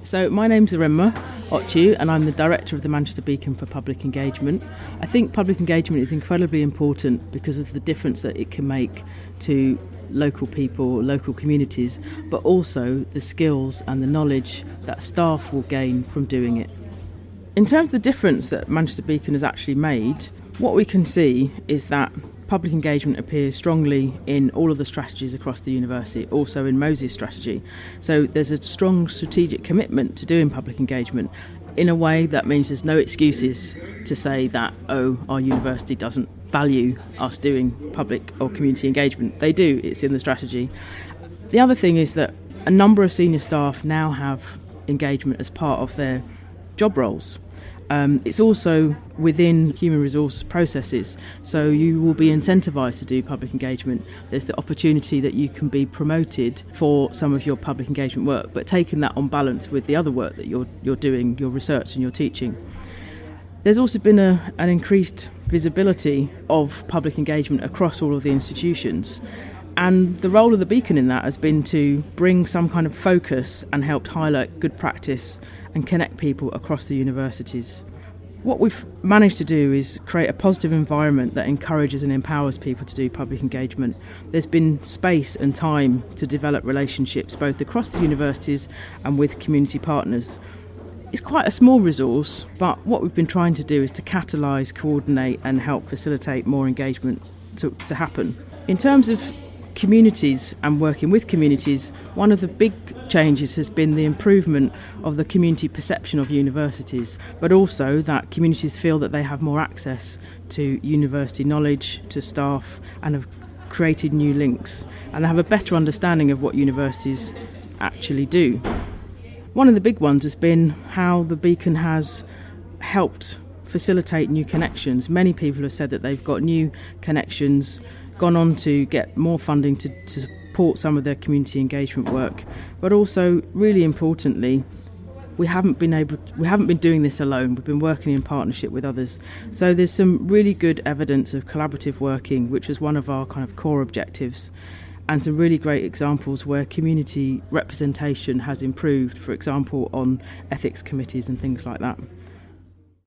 So my name's Aremma Ochu and I'm the Director of the Manchester Beacon for Public Engagement. I think public engagement is incredibly important because of the difference that it can make to local people, local communities, but also the skills and the knowledge that staff will gain from doing it. In terms of the difference that Manchester Beacon has actually made, what we can see is that public engagement appears strongly in all of the strategies across the university, also in Moses' strategy. So there's a strong strategic commitment to doing public engagement. In a way, that means there's no excuses to say that, our university doesn't value us doing public or community engagement. They do, it's in the strategy. The other thing is that a number of senior staff now have engagement as part of their job roles. It's also within human resource processes, so you will be incentivised to do public engagement. There's the opportunity that you can be promoted for some of your public engagement work, but taking that on balance with the other work that you're doing, your research and your teaching. There's also been an increased visibility of public engagement across all of the institutions. And the role of the Beacon in that has been to bring some kind of focus and help highlight good practice and connect people across the universities. What we've managed to do is create a positive environment that encourages and empowers people to do public engagement. There's been space and time to develop relationships both across the universities and with community partners. It's quite a small resource, but what we've been trying to do is to catalyse, coordinate and help facilitate more engagement to happen. In terms of communities and working with communities, one of the big changes has been the improvement of the community perception of universities, but also that communities feel that they have more access to university knowledge, to staff, and have created new links, and they have a better understanding of what universities actually do. One of the big ones has been how the Beacon has helped facilitate new connections. Many people have said that they've got new connections, gone on to get more funding to support some of their community engagement work, but also really importantly, we haven't been doing this alone. We've been working in partnership with others. So there's some really good evidence of collaborative working, which was one of our kind of core objectives, and some really great examples where community representation has improved, for example on ethics committees and things like that.